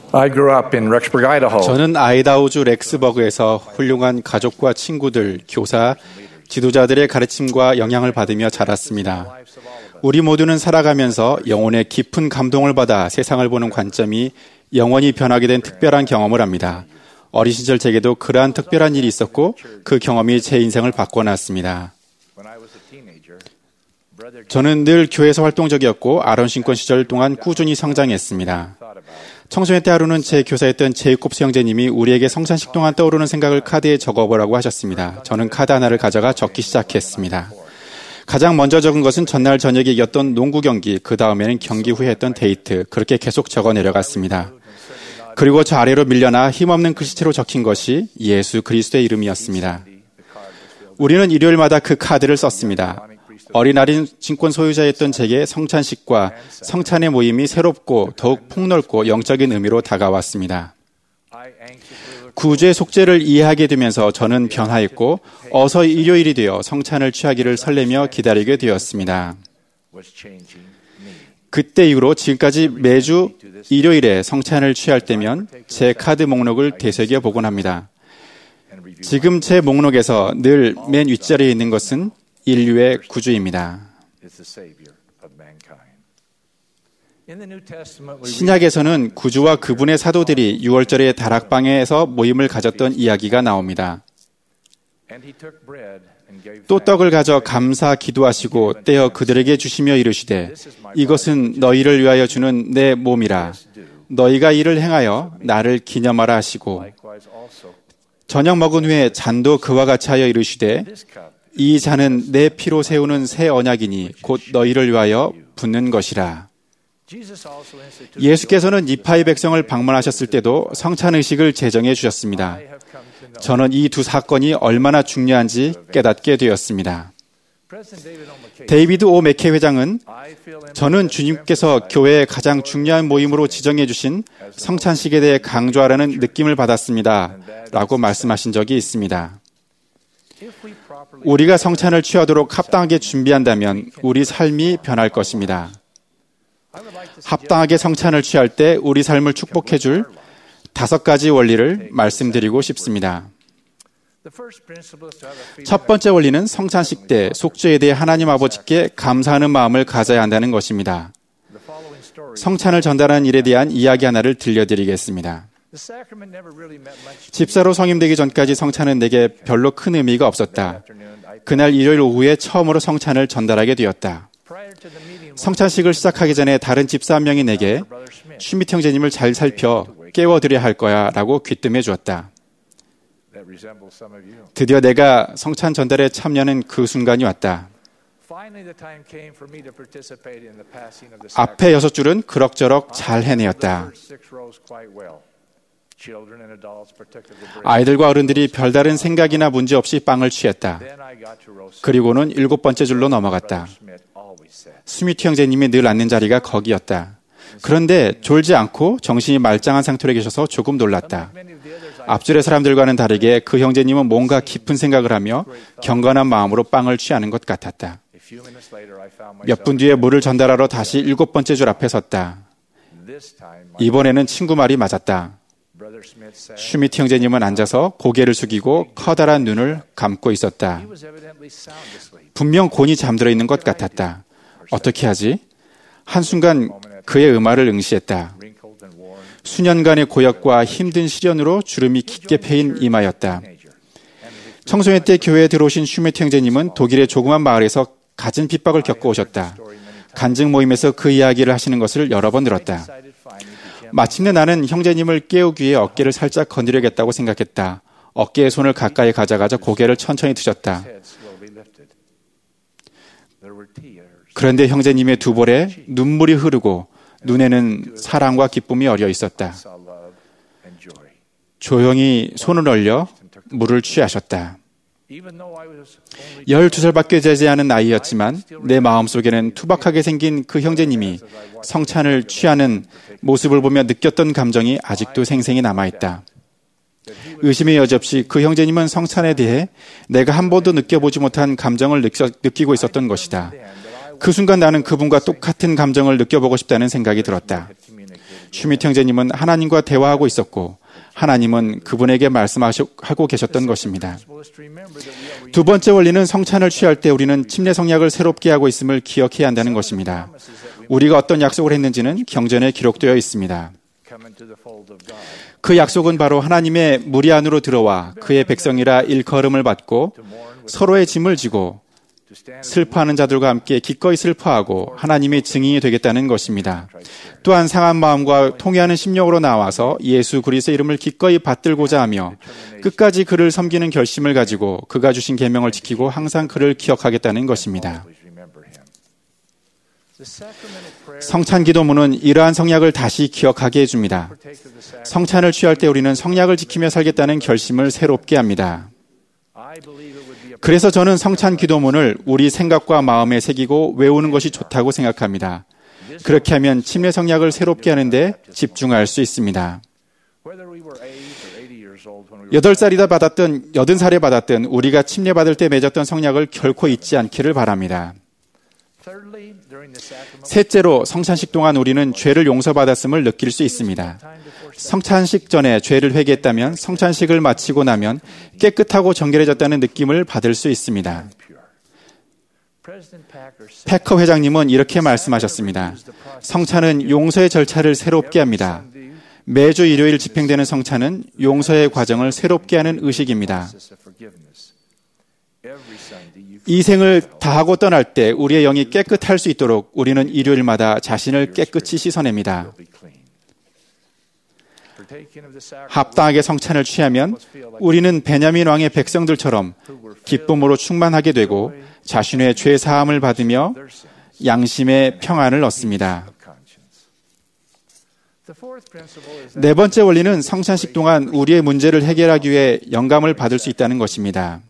I grew up in Rexburg, Idaho. 저는 아이다호주 렉스버그에서 훌륭한 가족과 친구들, 교사, 지도자들의 가르침과 영향을 받으며 자랐습니다. 우리 모두는 살아가면서 영혼의 깊은 감동을 받아 세상을 보는 관점이 영원히 변하게 된 특별한 경험을 합니다. 어린 시절 제게도 그러한 특별한 일이 있었고 그 경험이 제 인생을 바꿔놨습니다. 저는 늘 교회에서 활동적이었고 아론 신권 시절 동안 꾸준히 성장했습니다. 청소년 때 하루는 제 교사였던 제이콥스 형제님이 우리에게 성찬식 동안 떠오르는 생각을 카드에 적어보라고 하셨습니다. 저는 카드 하나를 가져가 적기 시작했습니다. 가장 먼저 적은 것은 전날 저녁에 이겼던 농구 경기, 그 다음에는 경기 후에 했던 데이트, 그렇게 계속 적어 내려갔습니다. 그리고 저 아래로 밀려나 힘없는 글씨체로 적힌 것이 예수 그리스도의 이름이었습니다. 우리는 일요일마다 그 카드를 썼습니다. 어린아이인 신권 소유자였던 제게 성찬식과 성찬의 모임이 새롭고 더욱 폭넓고 영적인 의미로 다가왔습니다. 구주의 속죄를 이해하게 되면서 저는 변화했고 어서 일요일이 되어 성찬을 취하기를 설레며 기다리게 되었습니다. 그때 이후로 지금까지 매주 일요일에 성찬을 취할 때면 제 카드 목록을 되새겨보곤 합니다. 지금 제 목록에서 늘 맨 윗자리에 있는 것은 인류의 구주입니다. 신약에서는 구주와 그분의 사도들이 유월절에 다락방에서 모임을 가졌던 이야기가 나옵니다. 또 떡을 가져 감사 기도하시고 떼어 그들에게 주시며 이르시되 이것은 너희를 위하여 주는 내 몸이라. 너희가 이를 행하여 나를 기념하라 하시고 저녁 먹은 후에 잔도 그와 같이 하여 이르시되 이 잔은 내 피로 세우는 새 언약이니 곧 너희를 위하여 붓는 것이라. 예수께서는 이파의 백성을 방문하셨을 때도 성찬의식을 제정해 주셨습니다. 저는 이 두 사건이 얼마나 중요한지 깨닫게 되었습니다. 데이비드 오 맥케이 회장은 저는 주님께서 교회의 가장 중요한 모임으로 지정해 주신 성찬식에 대해 강조하라는 느낌을 받았습니다. 라고 말씀하신 적이 있습니다. 우리가 성찬을 취하도록 합당하게 준비한다면 우리 삶이 변할 것입니다. 합당하게 성찬을 취할 때 우리 삶을 축복해 줄 5가지 원리를 말씀드리고 싶습니다. 첫 번째 원리는 성찬식 때 속죄에 대해 하나님 아버지께 감사하는 마음을 가져야 한다는 것입니다. 성찬을 전달하는 일에 대한 이야기 하나를 들려드리겠습니다. 집사로 성임되기 전까지 성찬은 내게 별로 큰 의미가 없었다. 그날 일요일 오후에 처음으로 성찬을 전달하게 되었다. 성찬식을 시작하기 전에 다른 집사 한 명이 내게 슈미트 형제님을 잘 살펴 깨워드려야 할 거야 라고 귀뜸해 주었다. 드디어 내가 성찬 전달에 참여하는 그 순간이 왔다. 앞에 6줄은 그럭저럭 잘 해내었다. 아이들과 어른들이 별다른 생각이나 문제 없이 빵을 취했다. 그리고는 7번째 줄로 넘어갔다. 스미트 형제님이 늘 앉는 자리가 거기였다. 그런데 졸지 않고 정신이 말짱한 상태로 계셔서 조금 놀랐다. 앞줄의 사람들과는 다르게 그 형제님은 뭔가 깊은 생각을 하며 경건한 마음으로 빵을 취하는 것 같았다. 몇 분 뒤에 물을 전달하러 다시 7번째 줄 앞에 섰다. 이번에는 친구 말이 맞았다. 슈미트 형제님은 앉아서 고개를 숙이고 커다란 눈을 감고 있었다. 분명 곤히 잠들어 있는 것 같았다. 어떻게 하지? 한순간 그의 음화를 응시했다. 수년간의 고역과 힘든 시련으로 주름이 깊게 패인 이마였다. 청소년 때 교회에 들어오신 슈미트 형제님은 독일의 조그만 마을에서 갖은 핍박을 겪고 오셨다. 간증 모임에서 그 이야기를 하시는 것을 여러 번 들었다. 마침내 나는 형제님을 깨우기 위해 어깨를 살짝 건드려야겠다고 생각했다. 어깨에 손을 가까이 가져가자 고개를 천천히 드셨다. 그런데 형제님의 두 볼에 눈물이 흐르고 눈에는 사랑과 기쁨이 어려 있었다. 조용히 손을 올려 물을 취하셨다. 12살밖에 되지 않은 나이였지만 내 마음속에는 투박하게 생긴 그 형제님이 성찬을 취하는 모습을 보며 느꼈던 감정이 아직도 생생히 남아있다. 의심의 여지 없이 그 형제님은 성찬에 대해 내가 한 번도 느껴보지 못한 감정을 느끼고 있었던 것이다. 그 순간 나는 그분과 똑같은 감정을 느껴보고 싶다는 생각이 들었다. 슈미트 형제님은 하나님과 대화하고 있었고 하나님은 그분에게 말씀하고 계셨던 것입니다. 두 번째 원리는 성찬을 취할 때 우리는 침례 성약을 새롭게 하고 있음을 기억해야 한다는 것입니다. 우리가 어떤 약속을 했는지는 경전에 기록되어 있습니다. 그 약속은 바로 하나님의 무리 안으로 들어와 그의 백성이라 일컬음을 받고 서로의 짐을 지고 슬퍼하는 자들과 함께 기꺼이 슬퍼하고 하나님의 증인이 되겠다는 것입니다. 또한 상한 마음과 통회하는 심령으로 나와서 예수 그리스도의 이름을 기꺼이 받들고자 하며 끝까지 그를 섬기는 결심을 가지고 그가 주신 계명을 지키고 항상 그를 기억하겠다는 것입니다. 성찬 기도문은 이러한 성약을 다시 기억하게 해줍니다. 성찬을 취할 때 우리는 성약을 지키며 살겠다는 결심을 새롭게 합니다. 그래서 저는 성찬 기도문을 우리 생각과 마음에 새기고 외우는 것이 좋다고 생각합니다. 그렇게 하면 침례 성약을 새롭게 하는데 집중할 수 있습니다. 8살이다 받았든 80살에 받았든 우리가 침례 받을 때 맺었던 성약을 결코 잊지 않기를 바랍니다. 셋째로 성찬식 동안 우리는 죄를 용서받았음을 느낄 수 있습니다. 성찬식 전에 죄를 회개했다면 성찬식을 마치고 나면 깨끗하고 정결해졌다는 느낌을 받을 수 있습니다. 패커 회장님은 이렇게 말씀하셨습니다. 성찬은 용서의 절차를 새롭게 합니다. 매주 일요일 집행되는 성찬은 용서의 과정을 새롭게 하는 의식입니다. 이 생을 다하고 떠날 때 우리의 영이 깨끗할 수 있도록 우리는 일요일마다 자신을 깨끗이 씻어냅니다. 합당하게 성찬을 취하면 우리는 베냐민 왕의 백성들처럼 기쁨으로 충만하게 되고 자신의 죄 사함을 받으며 양심의 평안을 얻습니다. 네 번째 원리는 성찬식 동안 우리의 문제를 해결하기 위해 영감을 받을 수 있다는 것입니다.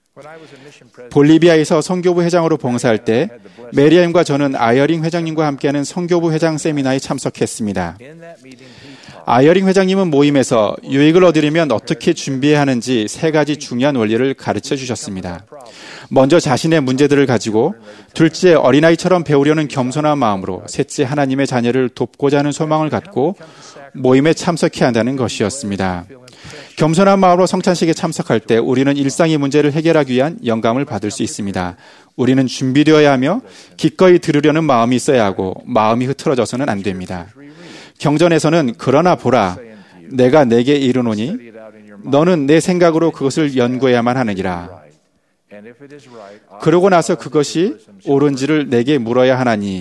볼리비아에서 선교부 회장으로 봉사할 때 메리엄과 저는 아이어링 회장님과 함께하는 선교부 회장 세미나에 참석했습니다. 아이어링 회장님은 모임에서 유익을 얻으려면 어떻게 준비해야 하는지 3가지 중요한 원리를 가르쳐 주셨습니다. 먼저 자신의 문제들을 가지고, 둘째 어린아이처럼 배우려는 겸손한 마음으로, 셋째 하나님의 자녀를 돕고자 하는 소망을 갖고 모임에 참석해야 한다는 것이었습니다. 겸손한 마음으로 성찬식에 참석할 때 우리는 일상의 문제를 해결하기 위한 영감을 받을 수 있습니다. 우리는 준비되어야 하며 기꺼이 들으려는 마음이 있어야 하고 마음이 흐트러져서는 안 됩니다. 경전에서는 그러나 보라, 내가 내게 이르노니 너는 내 생각으로 그것을 연구해야만 하느니라. 그러고 나서 그것이 옳은지를 내게 물어야 하나니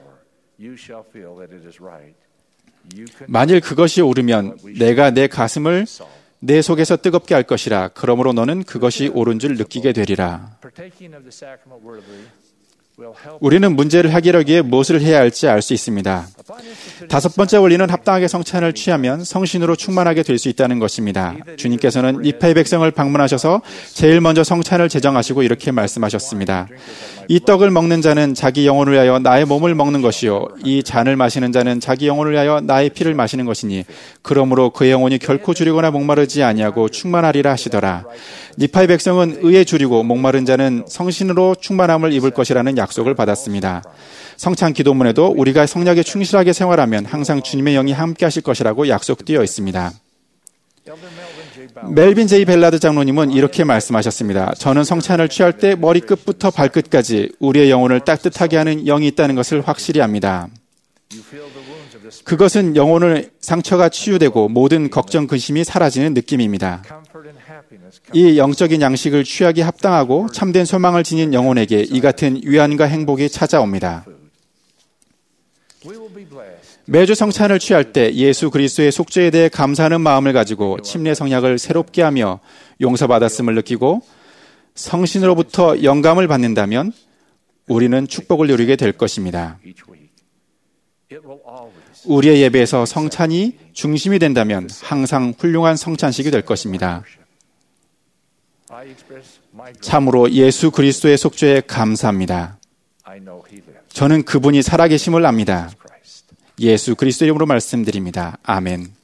만일 그것이 옳으면 내가 내 가슴을 내 속에서 뜨겁게 할 것이라. 그러므로 너는 그것이 옳은 줄 느끼게 되리라. 우리는 문제를 해결하기 위해 무엇을 해야 할지 알 수 있습니다. 5번째 원리는 합당하게 성찬을 취하면 성신으로 충만하게 될 수 있다는 것입니다. 주님께서는 니파의 백성을 방문하셔서 제일 먼저 성찬을 제정하시고 이렇게 말씀하셨습니다. 이 떡을 먹는 자는 자기 영혼을 위하여 나의 몸을 먹는 것이요 이 잔을 마시는 자는 자기 영혼을 위하여 나의 피를 마시는 것이니 그러므로 그의 영혼이 결코 주리거나 목마르지 아니하고 충만하리라 하시더라. 니파의 백성은 의에 주리고 목마른 자는 성신으로 충만함을 입을 것이라는 약속을 받았습니다. 성찬 기도문에도 우리가 성약에 충실하게 생활하면 항상 주님의 영이 함께 하실 것이라고 약속되어 있습니다. 멜빈 제이 벨라드 장로님은 이렇게 말씀하셨습니다. 저는 성찬을 취할 때 머리끝부터 발끝까지 우리의 영혼을 따뜻하게 하는 영이 있다는 것을 확실히 합니다. 그것은 영혼의 상처가 치유되고 모든 걱정, 근심이 사라지는 느낌입니다. 이 영적인 양식을 취하기 합당하고 참된 소망을 지닌 영혼에게 이 같은 위안과 행복이 찾아옵니다. 매주 성찬을 취할 때 예수 그리스도의 속죄에 대해 감사하는 마음을 가지고 침례 성약을 새롭게 하며 용서받았음을 느끼고 성신으로부터 영감을 받는다면 우리는 축복을 누리게 될 것입니다. 우리의 예배에서 성찬이 중심이 된다면 항상 훌륭한 성찬식이 될 것입니다. 참으로 예수 그리스도의 속죄에 감사합니다. 저는 그분이 살아계심을 압니다. 예수 그리스도 이름으로 말씀드립니다. 아멘.